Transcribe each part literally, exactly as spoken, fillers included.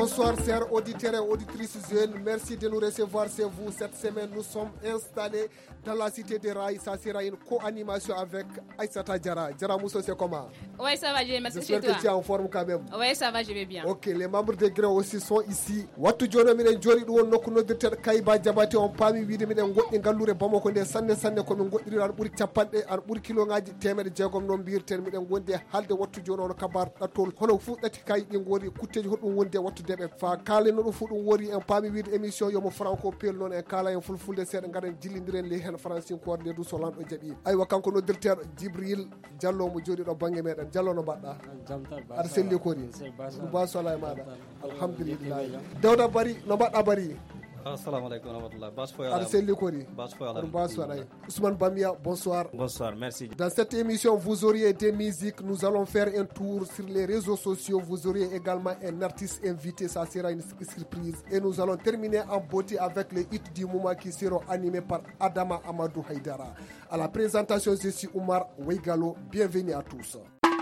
Bonsoir chers auditeurs et auditrices jeunes, merci de nous recevoir chez vous. Cette semaine nous sommes installés dans la cité de Raï. Ça sera une co-animation avec Aïssata Diarra. Diarra Mousso, c'est comment? Oui, ça va, je vais merci chez toi. J'espère que tu es en forme quand même. Oui, ça va, je vais bien. Ok, les membres de Gré aussi sont ici. Watu jono minen jori do nokku noddirter Kayba Jabate on pami wiide minen goddi gallure Bamako nde sanne sanne ko min goddiri ar buri capanɗe ar buri kiloŋaji temedde jeegom non mbirten miden gonde halde wattu jono on kabar ɗattol hono fu ɗati kay ɗi ngori kutteji hoɗum wonde wattudeɓe fa kaleno ɗum fu ɗum wori en pami wiide émission yomo franco pel noon en kala en fulfulde seeɗa gaɗen jillidiren li hen francinkore nde du so lamɗo jaaɓi aywa kanko noddirter Djibril Diallo mo jooɗi ɗo banggue meɗen Diallo no mbaɗɗa aɗa selli kori baso ala e maɗa alhamdulillah Dawda Bari no mbaɗɗa Bari? Assalamu alaikum wa rahmatullah. Bonsoir. Arsène Kori. Bonsoir. Bonsoir. Ousmane Bamia, bonsoir. Bonsoir, merci. Dans cette émission, vous auriez des musiques. Nous allons faire un tour sur les réseaux sociaux. Vous auriez également un artiste invité. Ça sera une surprise. Et nous allons terminer en beauté avec les hits du moment qui seront animés par Adama Amadou Haïdara. À la présentation, je suis Oumar Weigalo. Bienvenue à tous.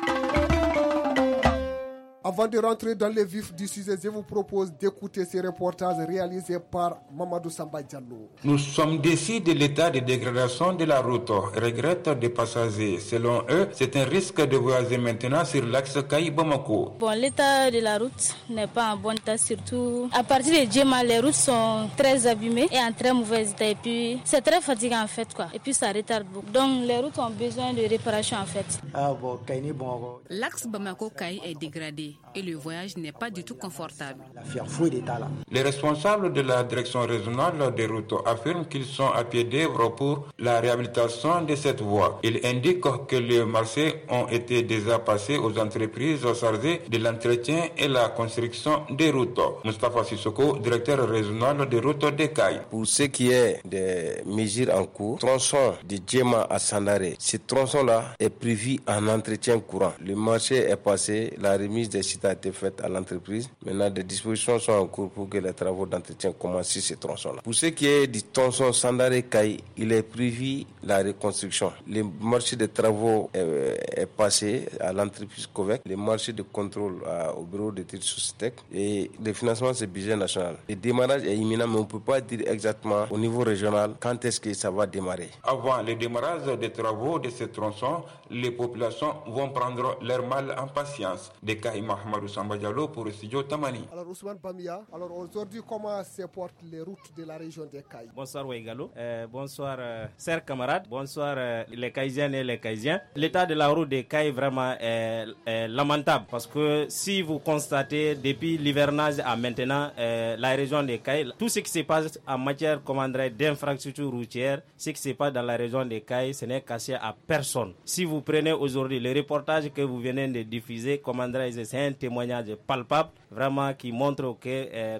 Avant de rentrer dans les vifs du sujet, je vous propose d'écouter ces reportages réalisés par Mamadou Samba Diallo. Nous sommes déçus de l'état de dégradation de la route, regrettent des passagers. Selon eux, c'est un risque de voyager maintenant sur l'axe Kayi-Bamako. Bon, l'état de la route n'est pas en bon état, surtout à partir de Djema, les routes sont très abîmées et en très mauvais état. Et puis, c'est très fatigant en fait, quoi. Et puis, ça retarde beaucoup. Donc, les routes ont besoin de réparation en fait. Ah bon, Kayi-Bamako. L'axe Bamako-Kayi est dégradé et le voyage n'est pas du tout confortable. Les responsables de la direction régionale des routes affirment qu'ils sont à pied d'œuvre pour la réhabilitation de cette voie. Ils indiquent que les marchés ont été déjà passés aux entreprises chargées de l'entretien et la construction des routes. Moustapha Sissoko, directeur régional des routes de Kayi. Pour ce qui est des mesures en cours, tronçon de Djema à Sandare, ce tronçon-là est prévu en entretien courant. Le marché est passé, la remise des sites a été faite à l'entreprise. Maintenant, des dispositions sont en cours pour que les travaux d'entretien commencent sur ces tronçons-là. Pour ce qui est du tronçon Sandare-Kayi, il est prévu la reconstruction. Le marché de travaux est, est passé à l'entreprise Covec, le marché de contrôle à, au bureau d'études Sociétec et le financement c'est budget national. Le démarrage est imminent, mais on ne peut pas dire exactement au niveau régional quand est-ce que ça va démarrer. Avant le démarrage des travaux de ce tronçon, les populations vont prendre leur mal en patience. De Kayi Mahamadou Samba Diallo pour le studio Tamani. Alors Ousmane Bamia, alors aujourd'hui comment se portent les routes de la région de Kayi? Bonsoir Weigalo, euh, bonsoir euh, chers camarades, bonsoir euh, les Kayisiennes et les Kayisiens. L'état de la route de Kayi vraiment est, est lamentable parce que si vous constatez depuis l'hivernage à maintenant euh, la région de Kayi, tout ce qui se passe en matière d'infrastructure routière, ce qui se passe dans la région de Kayi, ce n'est caché à personne. Si vous prenez aujourd'hui le reportage que vous venez de diffuser, c'est un témoignage palpable vraiment qui montre que euh,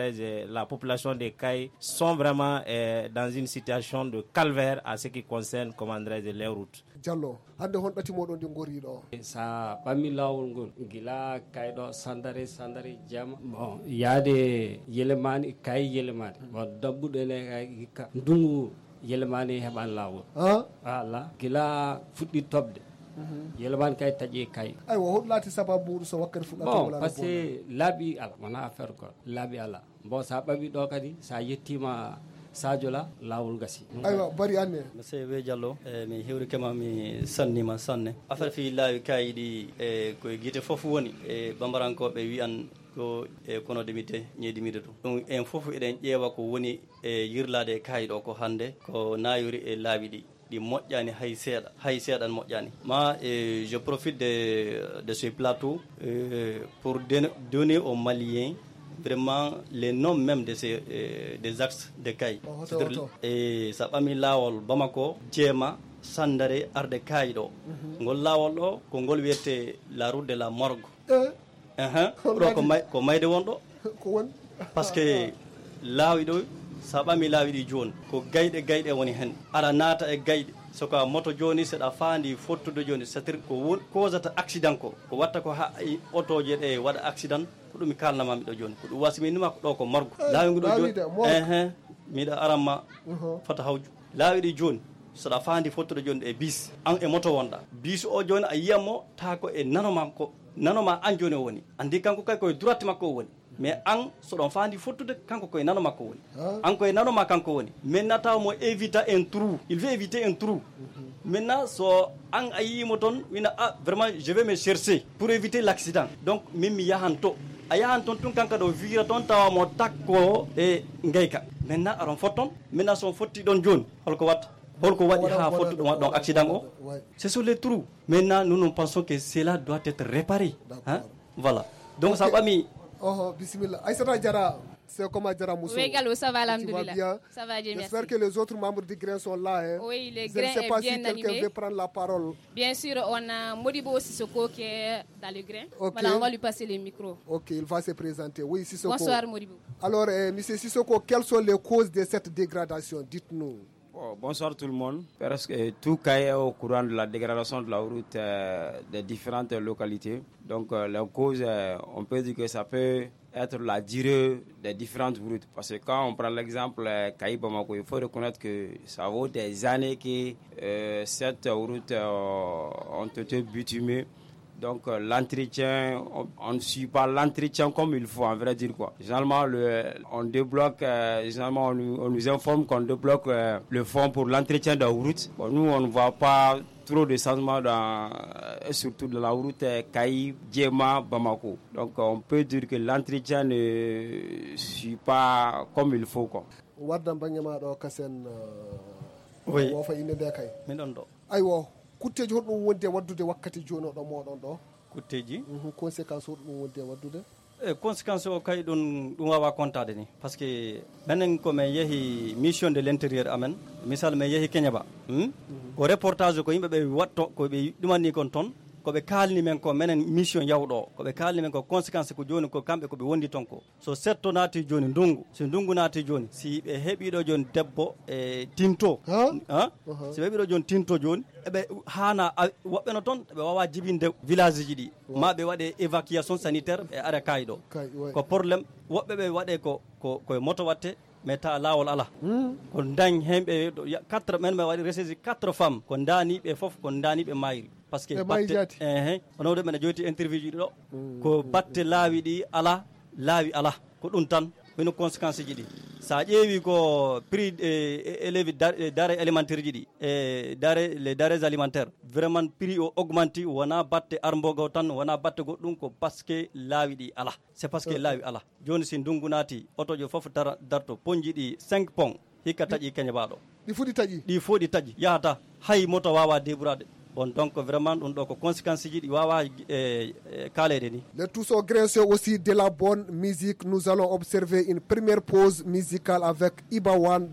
la population de Kayi sont vraiment euh, dans une situation de calvaire à ce qui concerne les routes. Diallo, hande hon dati modon di ngori do. Sa bami lawol ngol gila Kayi do Sandare Sandare Djema. Bon, yade yelemani Kayi yelemani. Bon, dabbude le Kayi ka ndungu yelemani heban lawol. Ah, ala gila fuddi tobde. Yeleman kay taje kay ay wo lati sababu so wakkar fu bon parce que labi ala wana affaire ko labi ala bon sa babi do kadi sa yettima Sadio la lawol gasi aywa bari anne monsieur we Diallo e mi hewri kema mi sannima sanne affaire fi lawi kayidi e ko gite fofu woni e bambarankobe wi an ko e kono demite ñedimide to donc en fofu eden ƴeewa ko woni e yirlade kayido ko hande ko nayuri e laabi di di moƴƴani hay seeɗa hay seeɗan moƴƴani ma et je profite de de ce plateau euh, pour donner aux Maliens vraiment les noms même de ces euh, des axes de Kayi et sa ɓami lawol Bamako Djema Sandare arde Kayi ɗo ngol lawol ɗo ko ngol wiyete la route de la morgue uh-huh. ɗo ko may ko mayde won ɗo par ce que laawi ɗo sa ɓami laawi ɗi joni ko gayɗe gayɗe woni hen aɗa naata e gayɗe soko moto joni seɗa faandi fottude joni c'est-à-dire ko won causata accident ko ko watta ko ha otoje ɗe waɗa accident ko ɗum mi kalnamami ɗo joni ko ɗum wasiminima ko ɗo ko morgue laawi ngu ɗo joni ehe miɗa aranma fota hawju laawi ɗi joni saɗa faandi fottude joni e bis an e moto wonɗa bis o joni a yiyatmo ta ko e nanoma ko nanoma an joni o woni andi kanko kay koye droite makko o woni mais an so don fandi fottude kanko koy nano makko woni an koy nano makko kanko woni maintenant taw mo éviter un trou il veut éviter un trou maintenant so an ayimo ton wina ah vraiment je vais me chercher pour éviter l'accident donc mimi yahanto ayahan ton tun kanka do vira ton taw mo takko e ngeyka maintenant aron foton maintenant son fotti don joni holko wat holko wadi ha fotti do don accident o c'est sur les trous maintenant nous nous pensons que cela doit être réparé hein voilà donc ça va mi oh bismillah Aïssata Diarra c'est comment Diarra Mousso oui Gallo ça va alhamdoulilah ça va Dieu merci j'espère que les autres membres du grain sont là hein. Oui les je grains ne sais pas est bien si quelqu'un animé. veut prendre la parole bien sûr on a Modibo Sissoko qui est dans le grain okay. voilà on va lui passer le micro ok il va se présenter oui Sissoko bonsoir Modibo alors euh, monsieur Sissoko quelles sont les causes de cette dégradation dites-nous. Oh, bonsoir tout le monde. Parce que tout cas est au courant de la dégradation de la route euh, des différentes localités. Donc euh, la cause, euh, on peut dire que ça peut être la durée des différentes routes. Parce que quand on prend l'exemple euh, Kayi Bamako, il faut reconnaître que ça vaut des années que euh, cette route euh, ont été bitumées. Donc euh, l'entretien, on ne suit pas l'entretien comme il faut, en vrai dire quoi. Généralement, le, on débloque, euh, généralement on nous, on nous informe qu'on débloque euh, le fonds pour l'entretien de la route. Bon, nous, on ne voit pas trop de changements dans, euh, surtout dans la route euh, Kayi, Djema, Bamako. Donc on peut dire que l'entretien ne suit pas comme il faut quoi. Oui. Aywa. Kutteji hoɗum wonde waddude wakkati jonoɗo moɗon ɗo kutteji conséquence hoɗum wonde waddude e conséquence o kay ɗum ɗum wawa contade ni par ce que minen komin yeehi mission de l' intérieur amen misal min yeehi Keñaba ko reportage ko yimɓeɓe watto koɓe ɗumanni kon toon koɓe kalni men ko menen mission yawɗo koɓe kalni men ko conséquence ko joni ko kamɓe koɓe wondi ton ko so setto naati joni ndungu so ndungu naati joni si ɓe heeɓiɗo joni debbo e tinto ha si ɓe heeɓiɗo joni tinto joni eɓe hana woɓɓe no toon ɓe wawa jibinde village ji ɗi ma ɓe waɗe évacuation sanitaire ɓe ara kayiɗo ko probléme woɓɓe ɓe waɗe ko ko koye moto watte mais ta lawol ala ko dañ hemɓe quatre men ɓe waɗi resaisi quatre femmes ko daniɓe foof ko daniɓe mayri par ce que batte ehe onoɗo mene joyti interview ji ɗo ko batte laawi ɗi ala laawi ala ko ɗum tan woni conséquence ji ɗi sa ƴeewi ko prix élève dare alimentaire ji ɗi e dare les denrées alimentaires vraiment prix o augmenti wona batte armbogo tan wona batte goɗɗum ko par ce que laawi ɗi ala c'est parce que laawi ala joni si ndungu naati otojo foof darto ponji ɗi cinq pont hikka taƴi Keñabaɗo ɗi foti taƴi ɗi fo ɗi taƴi yahata hay moto wawa débourade bon donc vraiment ɗum ɗo ko conséquence ji ɗi wawa e kalede ni. Les tous au grain c'est aussi de la bonne musique. Nous allons observer une première pause musicale avec Iba One.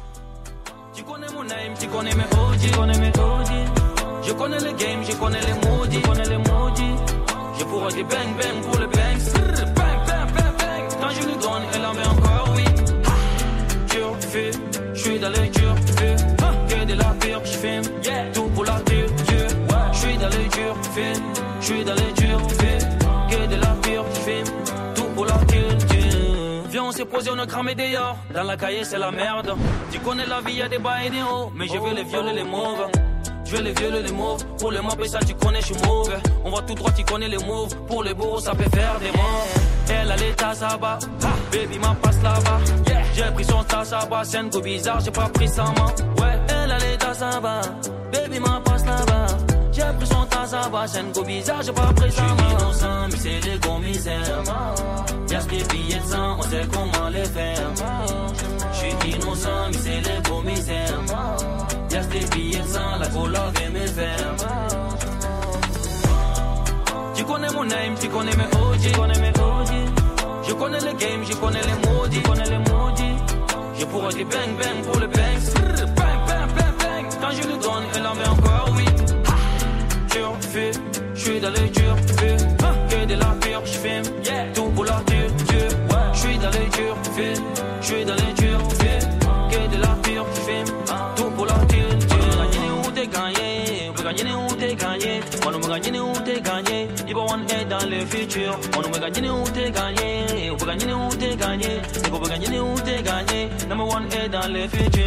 Tu connais mon name, tu connais mes O G, tu connais mes O G. Je connais le game, je connais les maudits, je connais les maudits. Je pourrais dire bang bang pour le bang, bang bang bang bang. Quand je lui donne, elle en met encore oui. Dur feu, je suis dans le dur feu. Que de la pire, je fume, tout pour la dure. Je suis dans le dur feu, je suis dans le dur feu. Que de la pire, je fume, tout pour la culture. Viens, on s'est posé, on a cramé dehors. Dans la cahier, c'est la merde. Tu connais la vie, y'a des bas et des hauts. Mais je veux les violer, les mauvais. Je veux les violer, les mauves. Pour les mobs, ça tu connais, je suis mauvais. On va tout droit, tu connais les moves. Pour les bourreaux, ça peut faire des morts. Elle a l'état, ça va. Baby, ma passe là-bas. J'ai pris son tas, ça va. C'est un goût bizarre, j'ai pas pris sa main. Ouais, elle a l'état, ça va. Baby, ma passe là-bas. J'ai pris son tas, ça va. C'est un goût bizarre, j'ai pas pris sa main. Je suis innocent, mais c'est des commissaires. Y'a des billets de sang, on sait comment les faire. Je suis innocent, mais c'est les commissaires. Y'a des billets de sang, la coloc et mes fers. Tu connais mon name, tu connais mes O G, tu connais mes O G. Je connais le game, je connais les maudits, je connais les maudits. Je pourrais dire bang bang pour le bang, bang bang bang bang. Quand je lui donne, elle en met encore oui. Dur feu, je suis dans le dur feu. Que de la pure, je fume, tout pour la dure, Dieu. Je suis dans le dur feu, je suis dans le dur feu. Que de la pure, je fume, tout pour la dure, Dieu. On t'es gagné, on peut gagner où t'es gagné. On nous gagner où t'es gagné. Iba One est dans le futur. On nous gagner où t'es gagné. On peut gagner où t'es gagné. C'est qu'on peut gagner où t'es gagné. Number one est dans le futur.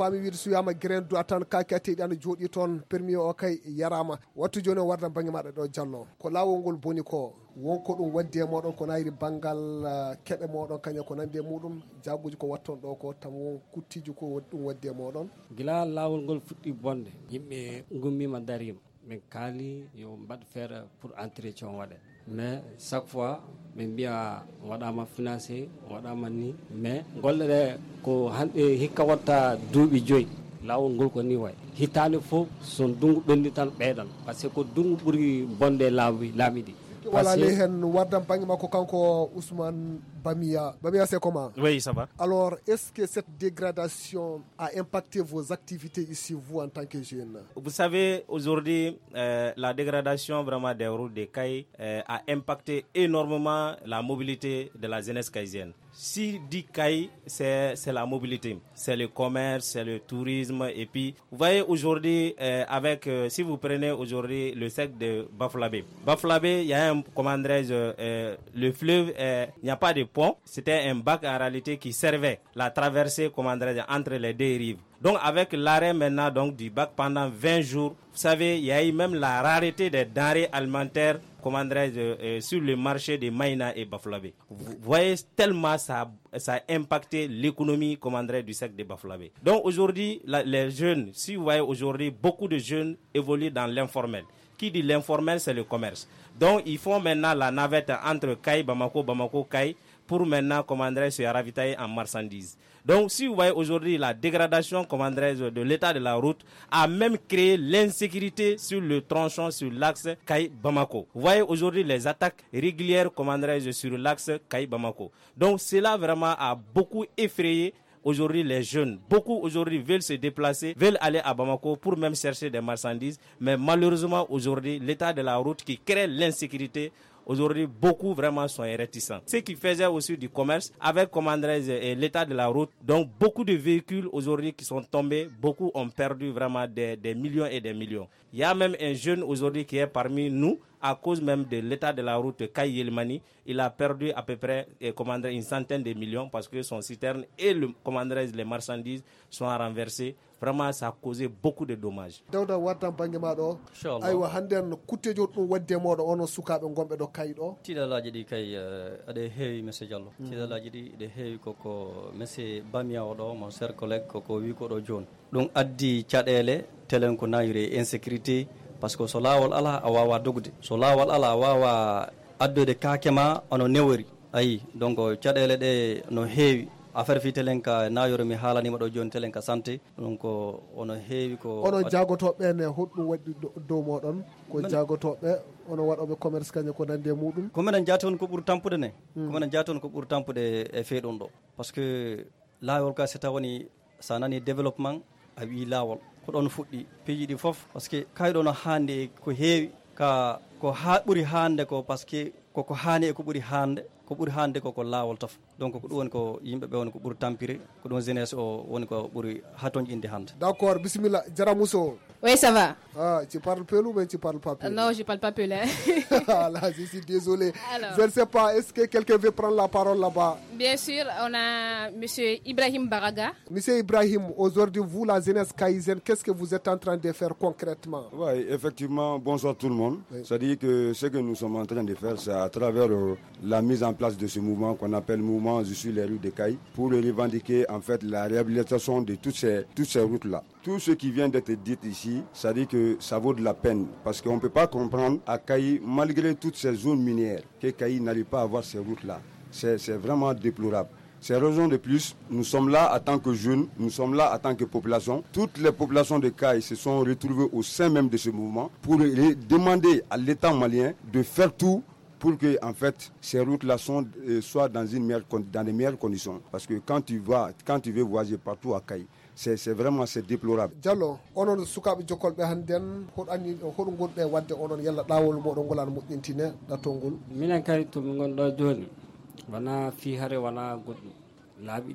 paami wiide so wiyama grain do tan kaketeɗi ana jooɗi toon permis o kay yarama wattu joni o warda banggue maɗa ɗo Diallo ko lawol ngol boni ko wonko ɗum waddi e moɗon ko nayri banggal keɓe moɗon kañum ko nandi e muɗum jagguji ko watton ɗo ko tan won kuttiji ko ɗum waddi e moɗon gila lawol ngol fuɗɗi bonde yimɓe gummima darima min kaali yo mbaɗ faire pour entretien waɗe mais chaque fois min mbiya waɗama financé waɗama ni mais golle ɗe ko hande hikka watta duuɓi joyyi lawol ngol ko ni way hitande fof son dungu ɓenni tan ɓeyɗan par ce que ko dungu ɓuuri bonde laawi laamiɗi wala le hen wardam banggue makko kanko Ousmane Bamia Bamia c'est comment? Oui, ça va. Alors est-ce que cette dégradation a impacté vos activités ici vous en tant que jeune? Vous savez aujourd'hui euh, la dégradation vraiment des routes des Cailles euh, a impacté énormément la mobilité de la jeunesse caïsienne. Si dit Caille, c'est c'est la mobilité, c'est le commerce, c'est le tourisme et puis vous voyez aujourd'hui euh, avec euh, si vous prenez aujourd'hui le sec de Baflabé. Baflabé, il y a un comment dirais-je euh, le fleuve, euh, il n'y a pas de pont, c'était un bac en réalité qui servait la traversée comment dirais-je entre les deux rives. Donc avec l'arrêt maintenant donc du bac pendant vingt jours, vous savez, il y a eu même la rareté des denrées alimentaires comment dirais-je, euh, sur le marché de Maïna et Baflabé. Vous voyez tellement ça, ça a impacté l'économie comment dirais-je, du secteur de Baflabé. Donc aujourd'hui, la, les jeunes, si vous voyez aujourd'hui, beaucoup de jeunes évoluent dans l'informel. Qui dit l'informel, c'est le commerce. Donc ils font maintenant la navette entre Caille, Bamako, Bamako, Caille pour maintenant comment dirais-je, se ravitailler en marchandises. Donc, si vous voyez aujourd'hui la dégradation comment dirais-je, de l'état de la route a même créé l'insécurité sur le tronçon, sur l'axe Caille-Bamako. Vous voyez aujourd'hui les attaques régulières comment dirais-je, sur l'axe Caille-Bamako. Donc, cela vraiment a beaucoup effrayé aujourd'hui les jeunes. Beaucoup aujourd'hui veulent se déplacer, veulent aller à Bamako pour même chercher des marchandises. Mais malheureusement aujourd'hui, l'état de la route qui crée l'insécurité, aujourd'hui, beaucoup vraiment sont réticents. Ceux qui faisaient aussi du commerce avec comment dirais-je, l'état de la route, donc beaucoup de véhicules aujourd'hui qui sont tombés, beaucoup ont perdu vraiment des, des millions et des millions. Il y a même un jeune aujourd'hui qui est parmi nous à cause même de l'état de la route Caille Yelmani. Il a perdu à peu près eh, comment dire, une centaine de millions parce que son citerne et le, comment dire, les marchandises sont renversées. Vraiment, ça a causé beaucoup de dommages. Dawda wartan bangi maɗo aywa handen kuttejo ɗum wadde moɗo onon sukaɓe gonɓe ɗo Caille ɗo tiɗalaji ɗi kay aɗa heewi monsieur Diallo tiɗalaji ɗi ɗe heewi koko monsieur Bamia oɗo mon cher collègue koko wi koɗo joni ɗum addi caɗele telen ko nayire insécurité par ce que so lawol ala a wawa dogde so lawol ala a wawa addude kakema ono newori ayi donc caɗele ɗe no heewi affaire fi telen ka nayoro mi haalanima ɗo joni telen ka santé donc ono heewi ko onon jagotoɓe ne hoɗɗum waɗi dow moɗon ko jagotoɓe ono waɗoɓe commerce kañum ko nande muɗum ko minen jaati on ko ɓuuri tampude ne ko minen jaati on ko ɓuuri tampude e feeɗon ɗo par ce que laawol ka so tawani sa nani développement a wi laawol ko ɗon fuɗɗi piiji ɗi foof par ce que kayɗo no hande ko heewi ka ko ha ɓuuri hande ko par ce que koko hani e ko ɓuuri hande ko ɓuuri hande koko laawol taf donc ko ɗum woni ko yimɓe ɓe woni ko ɓuuri tampire ko ɗum jeunesse o woni ko ɓuuri hatoñ inde hande. D'accord, bismillah. Jara Mousso. Oui, ça va. Ah, tu parles pelou mais tu parles pas pelou. Non, je parle pas pelou. Ah là, je suis désolé. Alors, je ne sais pas, est-ce que quelqu'un veut prendre la parole là-bas? Bien sûr, on a monsieur Ibrahim Baraga. Monsieur Ibrahim, aujourd'hui, vous, la jeunesse caïsienne, qu'est-ce que vous êtes en train de faire concrètement? Oui, effectivement, bonsoir tout le monde. Oui. C'est-à-dire que ce que nous sommes en train de faire, c'est à travers euh, la mise en place de ce mouvement qu'on appelle mouvement Je suis les rues de Caille, pour revendiquer en fait la réhabilitation de toutes ces, toutes ces routes-là. Tout ce qui vient d'être dit ici, ça dit que ça vaut de la peine parce qu'on ne peut pas comprendre à Caille, malgré toutes ces zones minières, que Caille n'allait pas avoir ces routes-là. C'est, c'est vraiment déplorable. C'est raison de plus, nous sommes là en tant que jeunes, nous sommes là en tant que population. Toutes les populations de Caille se sont retrouvées au sein même de ce mouvement pour demander à l'État malien de faire tout pour que en fait, ces routes-là euh, soient dans, une meilleure, dans de meilleures conditions. Parce que quand tu, vas, quand tu veux voyager partout à Caille, c'est, c'est vraiment c'est déplorable. Diallo, onon sukaɓe jokolɓe handen hoɗani hoɗo gonɗe wadde onon yalla ɗawol moɗon ngol an moƴƴintine ɗatolngol. Minen kadi to min gonɗo joni wona fi hare wona goɗɗum laaɓi ɗi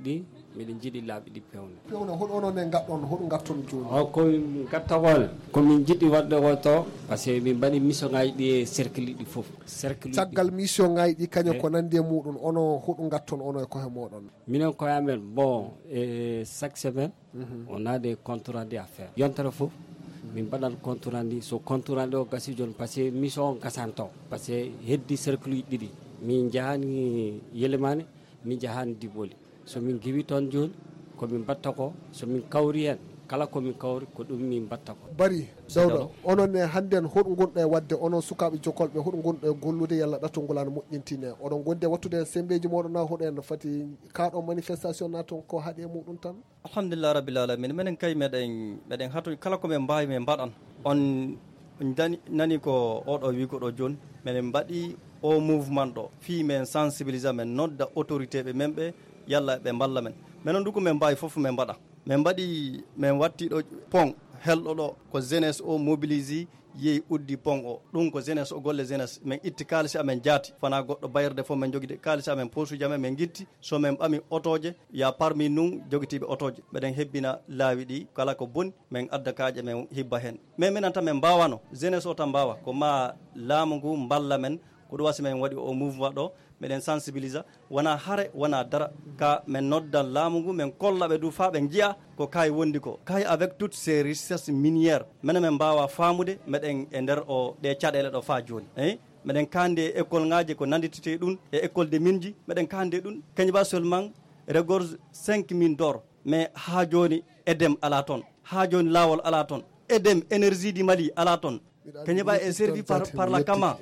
miɗen jiiɗi laaɓi ɗi pewne pewne hoɗo onon e gaɗɗon hoɗo garton joni o komin gattagol komin jiɗɗi waɗde o to par ce que min mbaɗi mission ngaji ɗi e cercle ɗi foof cercle caggal mission ngaji ɗi kañum ko nandi e muɗum ono hoɗo gatton ono e koye moɗon minen koye amen bon e chaque semaine on a des comptes rendus à faire yontere foof min mbaɗan compte rendu so compte rendu o gasi joni par ce que mission o gasan taw par ce que heddi cercle uji ɗiɗi min jahani Yelemane min jahani Diboli somin giwi toon joni komin mbatta ko somin kawri hen kala komin kawri ko ɗum min mbatta ko bari Dawda onon e hande en hoɗo gonɗo e wadde onon sukaɓe jokolɓe hoɗo gonɗo e gollude yalla ɗattol an moƴƴintine oɗon gonde wattude sembeji moɗon na hoɗo en fati kaɗo manifestation na toon ko haaɗi e muɗum tan alhamdulillah rabbil alamin minen kay meɗen meɗen haato kala komin mbawi min mbaɗan on dani nani ko oɗo wi ko ɗo joni minen mbaɗi o mouvement ɗo fi men sensibilisa men nodda autorité ɓe men ɓe yalla ɓe mballa men minen du ko min mbawi foof min mbaɗa min mbaɗi min watti ɗo pont helɗo ɗo ko jeunesse o mobilise yeehi uddi pont o ɗum ko jeunesse o golle jeunesse min itti kalisi amen jaati fana goɗɗo bayerde fof min joguide kalisi amen posuji amen min guitti so min ɓami otoje ya parmi nun joguitiɓe otoje mbeɗen hebbina laawi ɗi kala ko boni min adda kaaƴe min hibba hen mais minen tan min mbawano jeunesse o tan mbawa ko ma laamu ngu mballa men ko ɗum wasi min waɗi o mouvement ɗo meɗen sensibilisa wona haare wona dara ka min noddan laamu ngu min kollaɓe du fa ɓe jiiya ko kayi wondi ko kayi avec toutes ces richesses miniére minen min mbawa famude meɗen e nder o ɗe caɗele ɗo fa joni eyi meɗen kande e école ngaji ko nanditete ɗum e école de minji meɗen kande ɗum kañum ba seulement regorge cinq mille d'or mais ha joni edem ala toon ha joni lawol ala toon edem énergie di Mali ala toon kañum ba est servi par, par la kama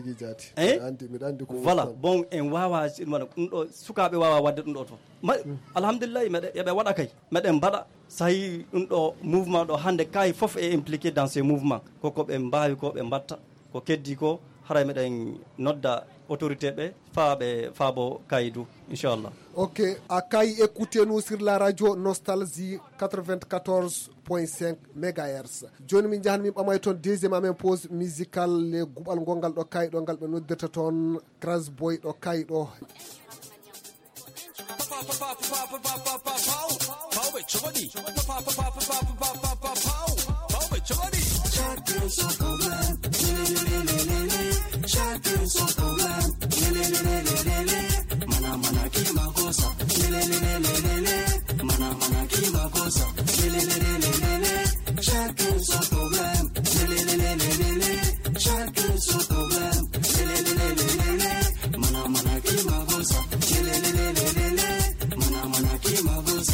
eh? voilà bon en wawa ɗum ɗo sukaɓe wawa wadde ɗum ɗo to alhamdulillah meɗe yoɓe waɗa kay meɗen mbaɗa sayi ɗum ɗo mouvement ɗo hande kay foof est impliqué dans ces mouvements koko ɓe mbawi ko ɓe mbatta ko keddi ko haray meɗen nodda autorité ɓe faaɓe faabo kayidou inchallah. Ok, à Kayi, écoutez-nous sur la radio Nostalgie quatre-vingt-quatorze point cinq mégahertz. Joni min jahan min ɓamay toon deuxiéme amen pause musical le guɓal gongal ɗo Kayi ɗo ngal ɓe noddirta toon Crash Boy ɗo Kayi ɗo. Chacun son problème, chacun son problème, mana mana ki makosa, mana mana ki makosa, chacun son problème, chacun son problème, mana mana ki makosa, mana mana ki makosa,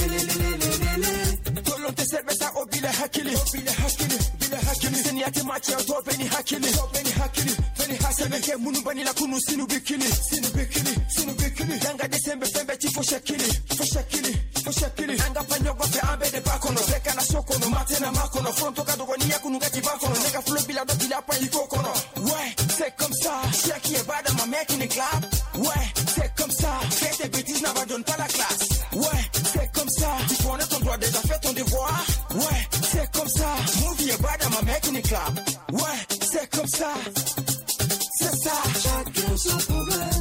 tolo te cerveza o bile hakili, bile hakili. Seni ati machi ya to beni hakili to beni hakili beni hasebe ke munu bani la kunu sinu bikini sinu bikini sinu bikini yanga desembe fembe chi fo shakili fo shakili fo shakili anga panyo go fe ambe de bakono beka na sokono matena makono fronto ka dogo ni yakunu gati bakono nega flow bila do bila pa ikokono ouais c'est comme ça shaki e bada ma making it clap ouais c'est comme ça fais tes bêtises n'a pas donne pas la classe ouais c'est comme ça tu connais ton droit déjà fait ton devoir ouais c'est comme ça move your body ma making it clap ouais c'est comme ça c'est ça chacun son problème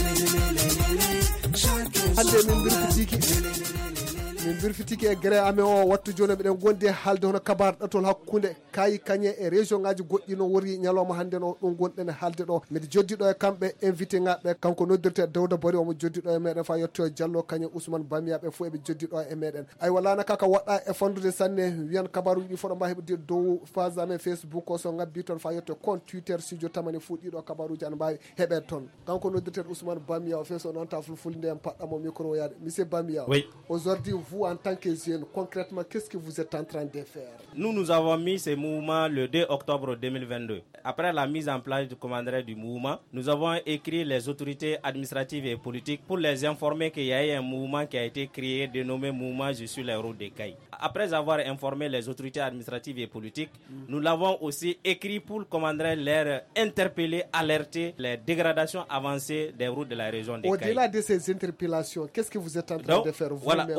chacun son problème min birfitiki e gré amen o wattu joni ɓeɗen gondi haalde hono kabar ɗatol hakkude Kayi Kañe e région ngaji goɗɗi no wori ñalawma hande no ɗum gonɗen haalde ɗo mbiɗa joddiɗo e kamɓe invité ngaɓe kanko noddirte Dawda Bari omo joddiɗo e meɗen fa yetto Diallo Kañe Ousmane Bamiyaɓe fo eɓe joddiɗo e meɗen ay walana kaka waɗɗa e fandude sanne wiyan kabaruji ɗi foɗo mba heɓde dow page amen Facebook o so ngabbi toon fa yetto compte Twitter studio tamani fo ɗiɗo kabaruji ana mbawi heɓe toon kanko noddirte Ousmane Bamiya o fe so noon ta fulfulde en paɗɗamo micro o yaade monsieur Bamiya oui. Aujourd'hui vous en tant que jeune, concrètement, qu'est-ce que vous êtes en train de faire? Nous, nous avons mis ce mouvement le deux octobre deux mille vingt-deux. Après la mise en place du commandant du mouvement, nous avons écrit les autorités administratives et politiques pour les informer qu'il y a eu un mouvement qui a été créé, dénommé Mouvement Je suis l'héros de Kayi. Après avoir informé les autorités administratives et politiques, mm. nous l'avons aussi écrit pour le commandant leur interpeller, alerter les dégradations avancées des routes de la région de Kayi. Au-delà de ces interpellations, qu'est-ce que vous êtes en train Donc, de faire vous voilà, au-delà de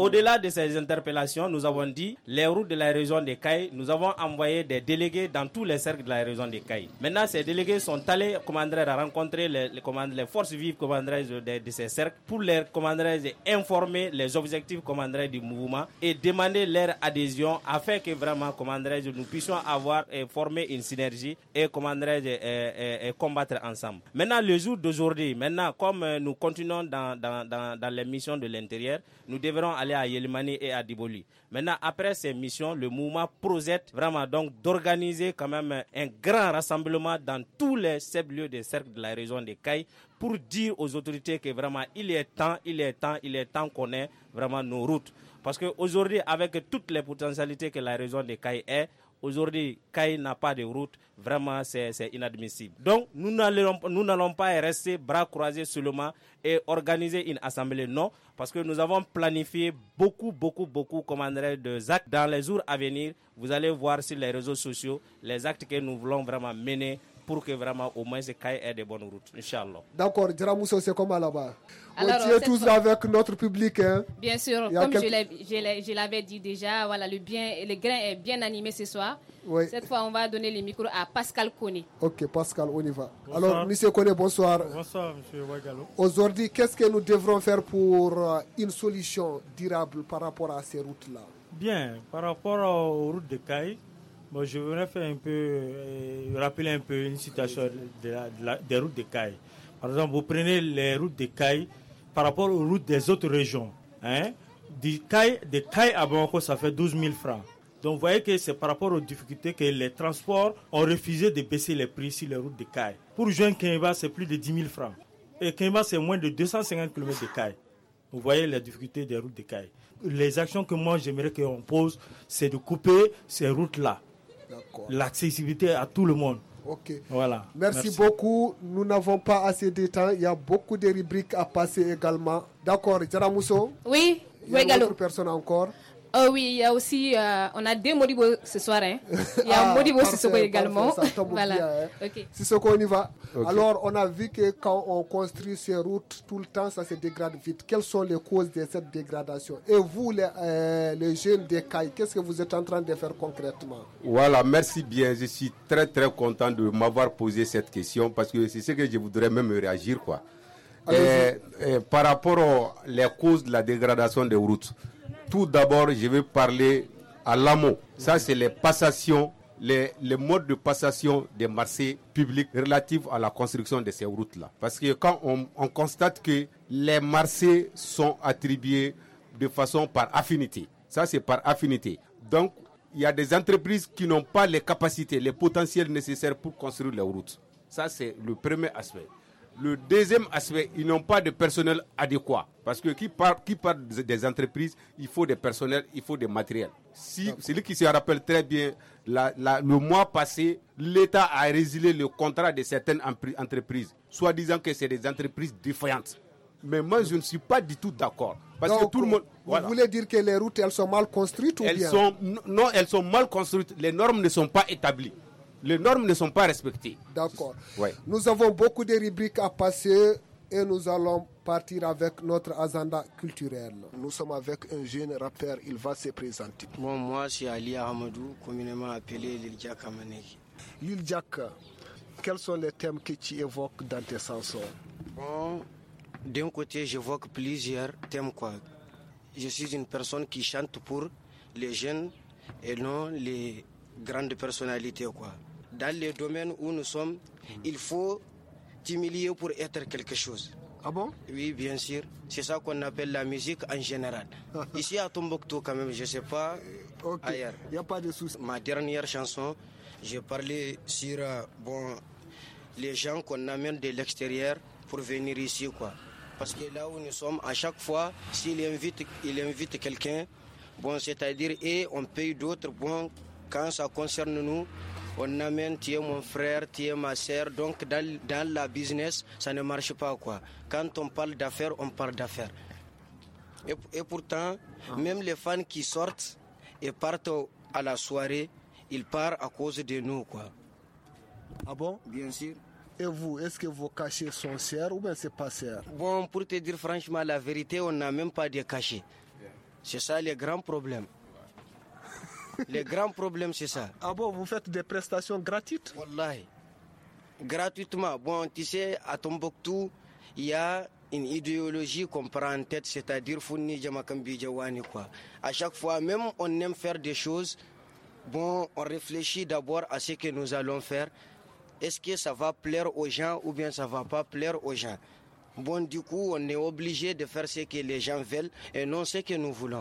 de ces interpellations, nous avons dit les routes de la région de Caille, nous avons envoyé des délégués dans tous les cercles de la région de Caille. Maintenant, ces délégués sont allés, comment dire, à rencontrer les, les, comment, les forces vives, comment dire, de, de ces cercles pour les, comment dire, informer les objectifs, comment dire, du mouvement et demander leur adhésion afin que vraiment, comment dire, nous puissions avoir et former une synergie et, comment dire, et, et, et combattre ensemble. Maintenant, le jour d'aujourd'hui, maintenant, comme nous continuons dans, dans, dans, dans les missions de l'intérieur, nous devrons aller à Yelimani et à Diboli. Maintenant, après ces missions, le mouvement projette vraiment donc d'organiser quand même un grand rassemblement dans tous les chefs-lieux des cercles de la région de Caille pour dire aux autorités que vraiment il est temps, il est temps, il est temps qu'on ait vraiment nos routes. Parce qu'aujourd'hui, avec toutes les potentialités que la région de Caille est, aujourd'hui, Caille n'a pas de route, vraiment c'est, c'est inadmissible. Donc, nous n'allons, nous n'allons pas rester bras croisés seulement et organiser une assemblée, non, parce que nous avons planifié beaucoup, beaucoup, beaucoup, comment dire, de actes dans les jours à venir. Vous allez voir sur les réseaux sociaux les actes que nous voulons vraiment mener pour que vraiment au moins ce Caille ait de bonnes routes, Inch'Allah. D'accord, Djaramousso, c'est comment là-bas? Alors, on tient tous fois... avec notre public. Hein? Bien sûr, comme quelques... je, l'ai, je, l'ai, je l'avais dit déjà, voilà, le, bien, le grain est bien animé ce soir. Oui. Cette fois, on va donner le micro à Pascal Kone. Ok, Pascal, on y va. Bonsoir. Alors, monsieur Kone, bonsoir. Bonsoir, monsieur Ouagalo. Aujourd'hui, qu'est-ce que nous devrons faire pour une solution durable par rapport à ces routes-là? Bien, par rapport aux routes de Caille, bon, je voudrais faire un peu, euh, rappeler un peu une situation de la, de la, des routes de Caille. Par exemple, vous prenez les routes de Caille par rapport aux routes des autres régions. Hein? De Caille, de Caille à Bamako, ça fait douze mille francs. Donc, vous voyez que c'est par rapport aux difficultés que les transports ont refusé de baisser les prix sur les routes de Caille. Pour joindre Kemba, c'est plus de dix mille francs. Et Kemba, c'est moins de deux cent cinquante kilomètres de Caille. Vous voyez les difficultés des routes de Caille. Les actions que moi, j'aimerais qu'on pose, c'est de couper ces routes-là. D'accord. L'accessibilité à tout le monde. Ok. Voilà. Merci, Merci beaucoup. Nous n'avons pas assez de temps. Il y a beaucoup de rubriques à passer également. D'accord. Djaramousso? Oui. Il y a une autre personne encore. Oh oui, il y a aussi, euh, on a deux Modibo ce soir. Hein. Il y a ah, Modibo Sissoko également. Parfait, ça tombe voilà. bien. Hein. Okay. Sissoko, on y va. Okay. Alors, on a vu que quand on construit ces routes, tout le temps, ça se dégrade vite. Quelles sont les causes de cette dégradation? Et vous, les, euh, les jeunes des Cailles, qu'est-ce que vous êtes en train de faire concrètement? Voilà, merci bien. Je suis très, très content de m'avoir posé cette question parce que c'est ce que je voudrais même réagir, quoi. Et, et par rapport aux les causes de la dégradation des routes, tout d'abord, je vais parler à l'amont. Ça, c'est les passations, les, les modes de passation des marchés publics relatifs à la construction de ces routes-là. Parce que quand on, on constate que les marchés sont attribués de façon par affinité, ça, c'est par affinité. Donc, il y a des entreprises qui n'ont pas les capacités, les potentiels nécessaires pour construire les routes. Ça, c'est le premier aspect. Le deuxième aspect, ils n'ont pas de personnel adéquat. Parce que qui part, qui part des entreprises, il faut des personnels, il faut des matériels. Si, celui qui se rappelle très bien, la, la, le mois passé, l'État a résilié le contrat de certaines entreprises, soit disant que c'est des entreprises défaillantes. Mais moi, je ne suis pas du tout d'accord. Parce Donc, que tout le monde. Vous voilà. voulez dire que les routes, elles sont mal construites ou elles bien sont, Non, elles sont mal construites. Les normes ne sont pas établies. Les normes ne sont pas respectées. D'accord. Ouais. Nous avons beaucoup de rubriques à passer et nous allons partir avec notre agenda culturel. Nous sommes avec un jeune rappeur, il va se présenter. Bon, moi, c'est Ali Ahmadou, communément appelé Lil Jack Amaneki. Lil Jack, quels sont les thèmes que tu évoques dans tes chansons? Bon, d'un côté, j'évoque plusieurs thèmes, quoi. Je suis une personne qui chante pour les jeunes et non les grandes personnalités, quoi. Dans les domaines où nous sommes, il faut t'humilier pour être quelque chose. Ah bon? Oui, bien sûr. C'est ça qu'on appelle la musique en général. Ici à Tombouctou, quand même, je ne sais pas okay. ailleurs. Il n'y a pas de souci. Ma dernière chanson, j'ai parlé sur euh, bon, les gens qu'on amène de l'extérieur pour venir ici, quoi. Parce que là où nous sommes, à chaque fois, s'il invite, il invite quelqu'un, bon, c'est-à-dire, et on paye d'autres, bon, quand ça concerne nous, on amène, tu es mon frère, tu es ma soeur, donc dans, dans la business, ça ne marche pas, quoi. Quand on parle d'affaires, on parle d'affaires. Et, et pourtant, ah. même les fans qui sortent et partent à la soirée, ils partent à cause de nous, quoi. Ah bon? Bien sûr. Et vous, est-ce que vos cachets sont chers ou bien c'est pas cher? Bon, pour te dire franchement la vérité, on n'a même pas de cachets. C'est ça les grands problèmes. Les grands problèmes, c'est ça. Ah bon, vous faites des prestations gratuites? Wallahi. Gratuitement. Bon, tu sais, à Tombouctou, il y a une idéologie qu'on prend en tête, c'est-à-dire Founi Djamakambi Djawani, quoi. À chaque fois, même on aime faire des choses, bon, on réfléchit d'abord à ce que nous allons faire. Est-ce que ça va plaire aux gens ou bien ça va pas plaire aux gens? Bon, du coup, on est obligé de faire ce que les gens veulent et non ce que nous voulons.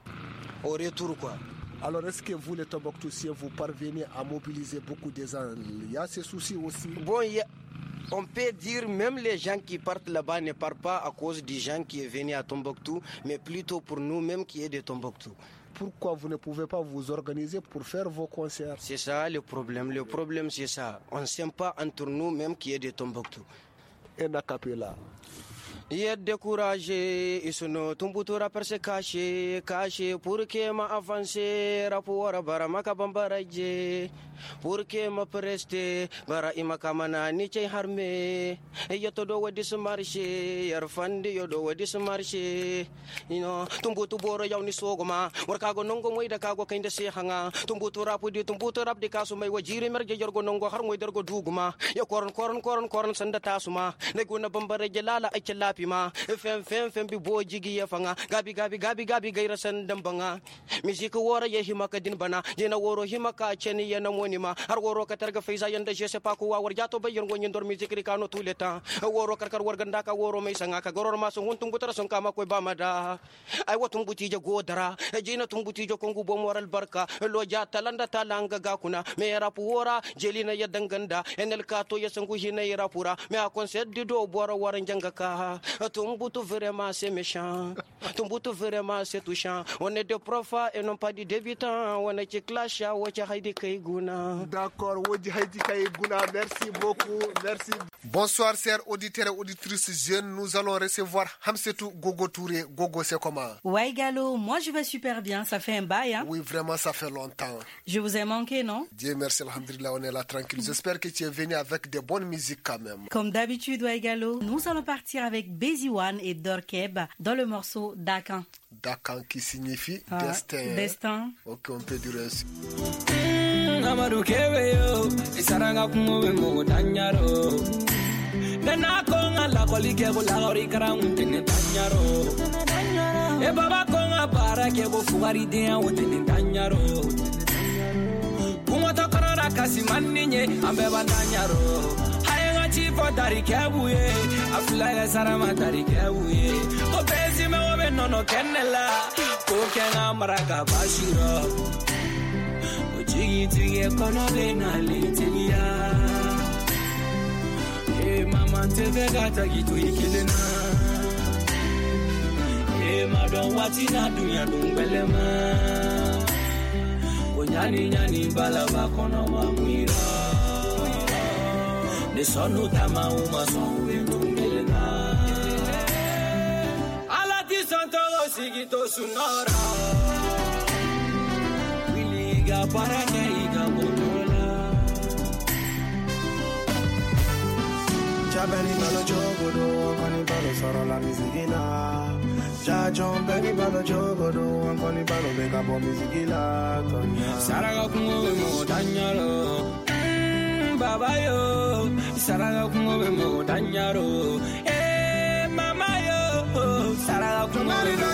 Au retour, quoi. Alors, est-ce que vous, les Tombouctousiens, vous parvenez à mobiliser beaucoup de gens? Il y a ces soucis aussi. Bon, il y a... On peut dire même les gens qui partent là-bas ne partent pas à cause des gens qui sont venus à Tombouctou, mais plutôt pour nous-mêmes qui est de Tombouctou. Pourquoi vous ne pouvez pas vous organiser pour faire vos concerts? C'est ça le problème. Le problème, c'est ça. On ne s'aime pas entre nous-mêmes qui est de Tombouctou. Et Nakapela. Il est découragé, ils sont tous rappeurs se cacher, cacher pour que ma avance, rapport baramaka bambaraje, pour que ma preste, bara imakamana ni che harme, et todo wa dis marché, yarfandi yodo wa dis marché, you know, tumbutu boro yaw ni sogoma, warkago nongo moy da kago kinde se hanga, tumbutu rapu di tumbutu rap di kasu may wajiri merge jorgo nongo har moy dergo duguma, ya koron koron koron koron sanda tasuma, neguna bambaraje lala ay chela pima fem fem fem bi bo jigi ya fanga gabi gabi gabi gabi gaira san dambanga musique wora ye himaka din bana jena woro himaka cheni ya na monima har woro ka targa faiza yanda je se pa ko war jato bayon go nyindor musique ri kano tout le temps woro karkar war ganda ka woro mai sanga ka goror ma so huntum gutara son kama ko ba mada ay watum buti je godara jena tum buti je kongu bo moral barka lo ja talanda talanga ga kuna me rapu wora jelina ya danganda enel ka to ya sangu hina ya rapura me a concert di do bora waran janga ka Tombouctou vraiment c'est méchant, Tombouctou vraiment c'est touchant. On est des profs et non pas des débutants. On est des clash, on est Haïdi Kaïgouna. D'accord, on est Haïdi Kaïgouna. Merci beaucoup, merci. Bonsoir, chers auditeurs et auditrices jeunes. Nous allons recevoir Hamsetou Gogo Touré. Gogo, c'est comment? Ouais, Gallo, moi je vais super bien. Ça fait un bail, hein? Oui, vraiment, ça fait longtemps. Je vous ai manqué, non? Dieu merci, alhamdulillah, on est là tranquille. J'espère que tu es venu avec de bonnes musiques quand même. Comme d'habitude, ouais, Gallo, nous allons partir avec Bézi One et Dorkeb dans le morceau Dakan. Dakan qui signifie ah, destin. Destin. Ok, on peut dire ainsi. Amadou Keweyo, Isaranga Kumobe Danyaro. Nana Konga la Kolikego Lagori Karamutene Danyaro. E Baba Konga Para Kego Fugari Dea Wutene Danyaro. Kumoto Korora Kasimanine, Ambeba Danyaro. For Dari Kabuye, Aflaga Sarama Dari Kabuye, Opezi me obe nono kenela, Kokena Maraka Bashiro, Ojigi Tige Konobe na Litilia, E Mama Tevegata Gitu Ikilena, E Madon Watina Dunya Dumbelema, Onyani Nyani Balaba Konoma Mwira. Sono tama uma sono entungelena ala ti santo sigito sunora wiliga para kaiga bonola Jabani balo jogodo ankoni balo soro la mizigila Ja John Benny balo jogodo ankoni balo beka bo mizigila tonya Saraga kungo mo danyalo Baba yo, Saraga Kumobe mo Danyaro. Eh, Mama yo, Saraga Kumobe mo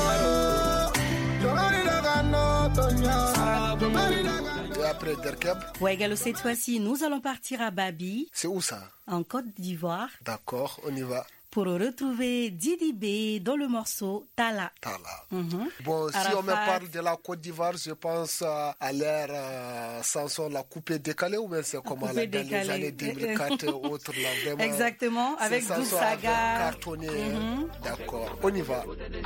Danyaro. Et après Derkeb? Ouais, Gallo, cette fois-ci, nous allons partir à Babi. C'est où ça? En Côte d'Ivoire. D'accord, on y va. Pour retrouver Didi B dans le morceau Tala. Tala. Mm-hmm. Bon, si Arafat. on me parle de la Côte d'Ivoire, je pense à, à l'ère euh, Samson, la coupée décalée, ou bien c'est comment là, dans les années deux mille quatre et autres là, vraiment. Exactement, avec Doug Saga. Cartonné. Mm-hmm. D'accord, on y va.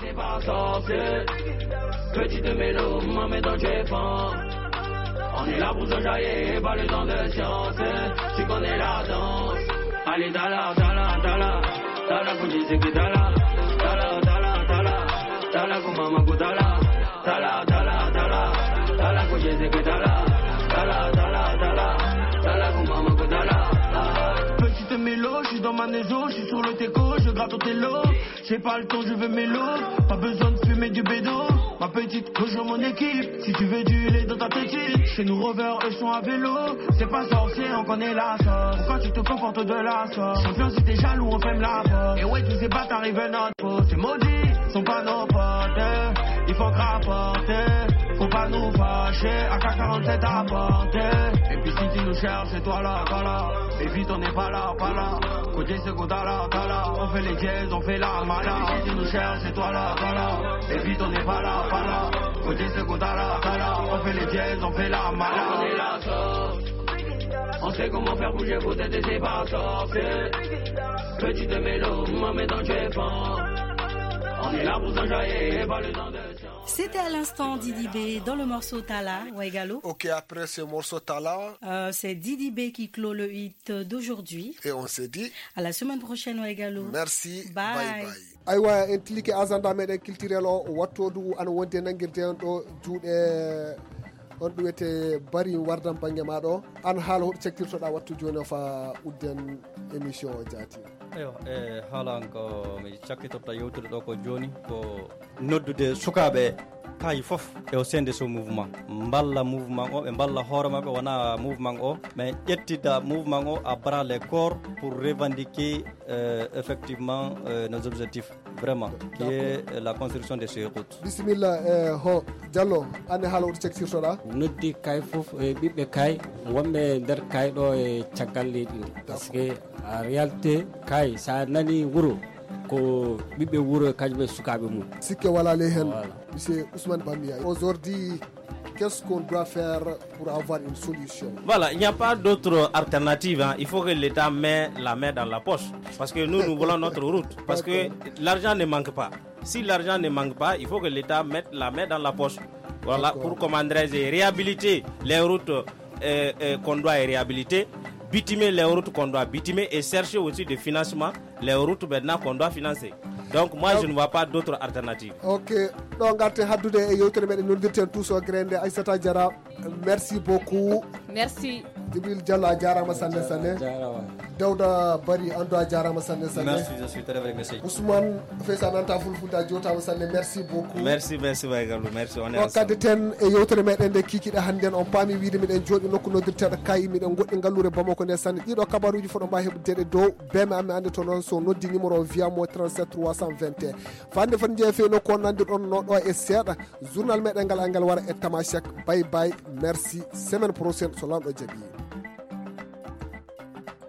Petite mélo, maman dans Jépan. On est là pour s'enjailler, pas le temps de science. Tu connais la danse. Allez, dala, dala, dala. Dala, kujise ki dala. Dala, dala, dala. Dala, kumama ku dala. Dala, dala, dala. Dala, kujise ki dala. Dala, dala, dala. Dala, kumama ku dala. Petite mélo, je suis dans dans ma nézo, je suis sur le teco, je gratte au télo. J'ai pas le temps, je veux mélo. Pas besoin de fumer du bédo. Ma petite, rejoins mon équipe. Si tu veux du lait dans ta petite. Chez nous, Rover, eux sont à vélo. C'est pas sorcier, on connaît la sauce. Pourquoi tu te comportes de la sauce? Champion, si t'es jaloux, on ferme la porte. Et ouais, tous ces bâtards, ils veulent notre faute. C'est maudit, sont pas nos potes. Il faut rapporter. Faut pas nous fâcher, A K quarante-sept à porter. Et puis si tu nous cherches, c'est toi là, toi là. Et vite on n'est pas là, pas là. Côté c'est côté là, toi là. On fait les jazz, on fait la mala. Et puis si tu nous cherches, c'est toi là, toi là. Et vite on n'est pas là, pas là. Côté c'est côté là, toi là. On fait les jazz, on fait la mala. On est la sauce. On sait comment faire bouger vos têtes et c'est pas sorcier. Petite mélo, maman dans tu es fort. On est là pour s'enjailler et pas le temps de... C'était à l'instant Didi B dans le morceau Tala, Waigalo. Ok, après ce morceau Tala, euh, c'est Didi B qui clôt le hit d'aujourd'hui. Et on s'est dit à la semaine prochaine, Waigalo. Merci. Bye bye. bye. Aywa en tilike agenda meɗen culturel o wattodu ana wonde nangirde on ɗo juuɗe on ɗum wiyete bari wardan banggue maɗa o an haala hoɗo cektirtoɗa wattu joni o fa udden émission o jaati. eyo e haalan ko mi cakkitorta yewtude ɗo ko joni ko noddude sukaɓe kayi foof e o sende so mouvement mballa mouvement o ɓe mballa hoore maɓɓe wona mouvement o mais ƴettida mouvement o à bras les corps pour revendiquer euh, effectivement euh, nos objectifs vraiment qui est euh, la construction de ces routes. Bismillah eh, ho Diallo ane haala woto cektirtoɗa noddi kay foof e ɓiɓɓe kay wonɓe nder kay ɗo e caggal leydi ndi par ce que en réalité kay sa nani wuuro ko ɓiɓɓe wuuro kañum e sukaɓe mum sikke wala ley hen monsieur Ousmane Bamia. Aujourd'hui qu'est-ce qu'on doit faire pour avoir une solution? Voilà, il n'y a pas d'autre alternative. Hein. Il faut que l'État mette la main dans la poche. Parce que nous, nous voulons notre route. Parce que l'argent ne manque pas. Si l'argent ne manque pas, il faut que l'État mette la main dans la poche. Voilà, pour commander et réhabiliter les routes euh, euh, qu'on doit réhabiliter, bitumer les routes qu'on doit bitumer et chercher aussi des financements, les routes maintenant qu'on doit financer. Donc moi je ne vois pas d'autre alternative. Ok, donc garde haddude e yewtere meɗen noddirten tous o grande Aissata Diarra, merci beaucoup. Merci. Djibril Diallo a jarama sanne sanne. Dawda Bari ando a jarama sanne sanne. Merci, je suis très remercié. Ousmane Fessa nanta fulfulde jotama sanne, merci beaucoup. Merci, merci Waigalo, merci. On est ensemble. Kadde ten e yewtere meɗen de kikiɗa handen on paami wiide miɗen jooɗi nokku noddirteɗo kayi miɗen goɗɗi ngallure Bamako nde sanne. Ɗiɗo kabaruji foɗo mbawi heɓdeɗe dow beme amen ande to noon so noddi numéro viyamo trente-sept trois cent vingt et un. Fande fan jeefe nokku on nandirɗon no ɗo e seeɗa journal meɗen ngal angal wara e Tamashek. Bye bye, merci, semaine prochaine so lamɗo jaaɓi.